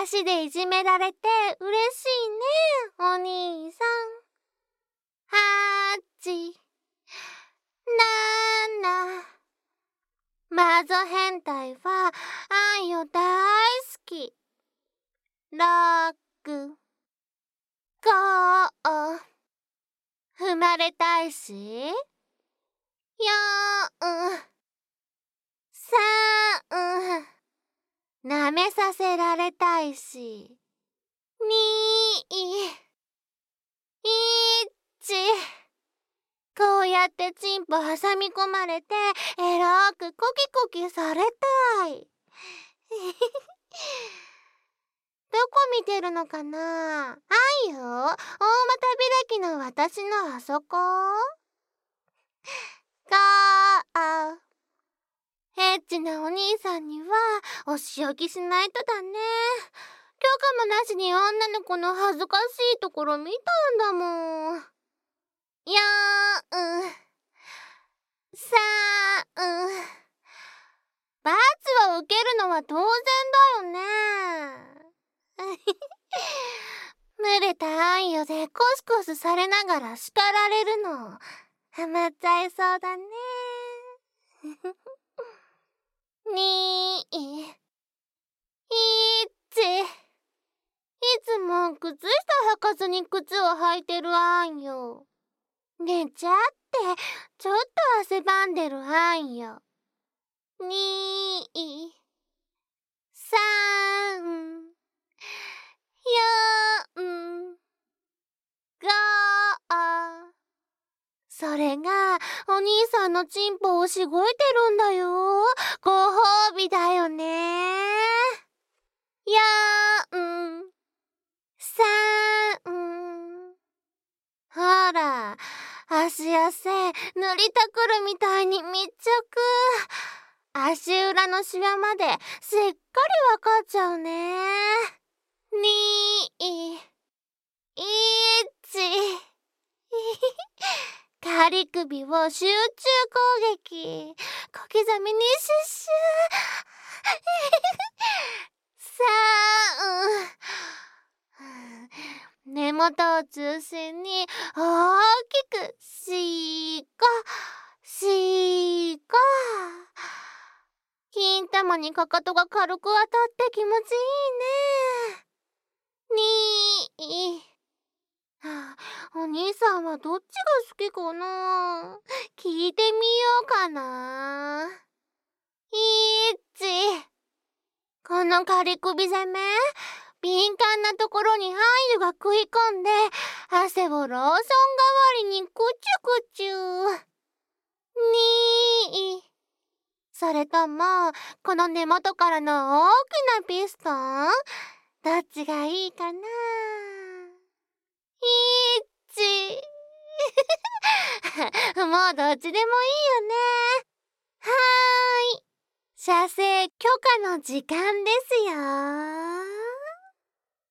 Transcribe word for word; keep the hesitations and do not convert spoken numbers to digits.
足でいじめられて嬉しいね、お兄さん。はち、なな。マゾ変態はあんよ大好き。ろく、ご。踏まれたいし。よん、さん。舐めさせられたいし。に、いち。こうやってチンポ挟み込まれてエロくコキコキされたい。どこ見てるのかな？あいよ、大股開きの私のあそこ。かエッチなお兄さんにはお仕置きしないとだね。許可もなしに女の子の恥ずかしいところ見たんだもん。よん、さん。罰を受けるのは当然だよね。濡れたあんよでコスコスされながら叱られるのハマっちゃいそうだね。に、いち。いつも靴下履かずに靴を履いてるあんよ。寝ちゃってちょっと汗ばんでるあんよ。に、さん、よん、ご。それがお兄さんのチンポをしごいてるんだよ。ご褒美だよね。よん、さん。ほら、足汗塗りたくるみたいに密着。足裏のシワまでしっかりわかっちゃうね。に、いち。仮首を集中攻撃。小刻みにシュッシュ。さん。根元を中心に大きくしこしこ。金玉にかかとが軽く当たって気持ちいいね。に、はあ、お兄さんはどっちが好きかな？聞いてみようかな。いち。この仮首攻め、敏感なところにアイルが食い込んで汗をローション代わりにクチュクチュ。に。それともこの根元からの大きなピストン？どっちがいいかな？いち。もうどっちでもいいよね。はーい。射精許可の時間ですよ。